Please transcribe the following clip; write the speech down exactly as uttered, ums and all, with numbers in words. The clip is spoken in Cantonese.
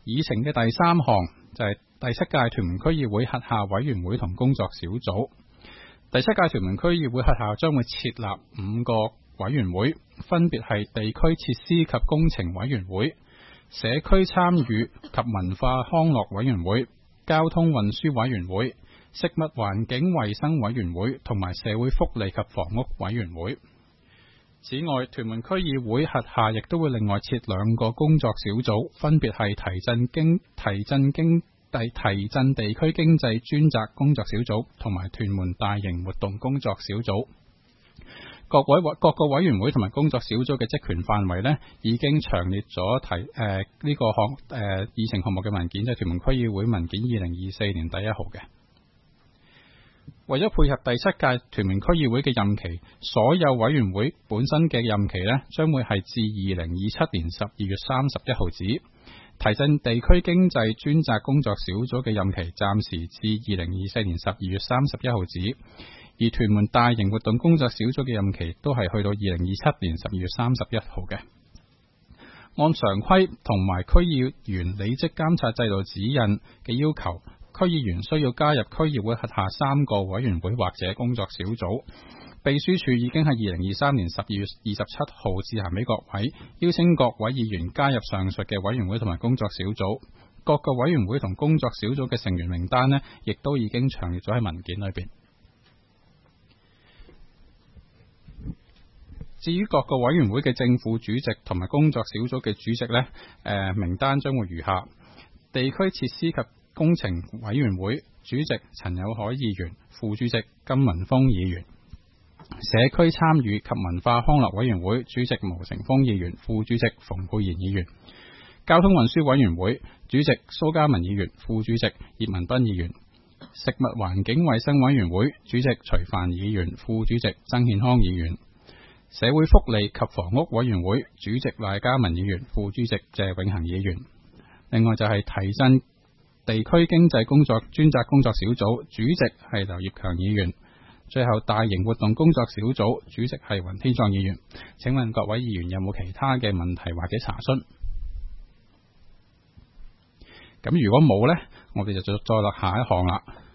議程嘅第三項就係第七屆屯門區議會轄下委員會同工作小組。第七屆屯門區議會轄下將會設立五個委員會，分別係地區設施及工程委員會、社區參與及文化康樂委員會、交通運輸委員會、食物環境衛生委員會同埋社會福利及房屋委員會。此外，屯門區議會轄下亦都會另外設兩個工作小組，分別係提振經提振經提提振地區經濟專責工作小組同埋屯門大型活動工作小組。各位各個委員會同埋工作小組嘅職權範圍呢，已經詳列咗提誒呢、呃這個項誒、呃、議程項目嘅文件，即係屯門區議會文件二零二四年第一號嘅。為咗配合第七屆屯門區議會嘅任期，所有委員會本身嘅任期呢，將會係至二零二七年十二月三十一號止。提振地區經濟專責工作小組嘅任期暫時至二零二四年十二月三十一號止，而屯門大型活動工作小組嘅任期都係去到二零二七年十二月三十一號嘅。按常規同埋區議員履職監察制度指引嘅要求，區議員需要加入區議會轄下三個委員會或者工作小組。秘書處已經喺二零二三年十二月二十七號致函俾各位，邀請各位議員加入上述嘅委員會同埋工作小組。各個委員會同工作小組嘅成員名單呢，亦都已經詳列咗喺文件裏邊。至於各個委員會嘅正副主席同埋工作小組嘅主席呢，誒、呃、名單將會如下：地區設施及工程委員會主席陳友凱議員，副主席金文峰議員；社區參與及文化康樂委員會主席毛成峰議員，副主席馮佩賢議員；交通運輸委員會主席蘇嘉文議員，副主席葉文斌議員；食物環境衛生委員會主席徐帆議員，副主席曾憲康議員；社會福利及房屋委員會主席賴嘉文議員，副主席謝永恒議員。另外就係提振地區經濟工作專責工作小組主席係劉業強議員。最後，大型活動工作小組主席係雲天壯議員。請問各位議員有冇其他嘅問題或者查詢？咁如果冇呢，我哋就再再落下一項啦。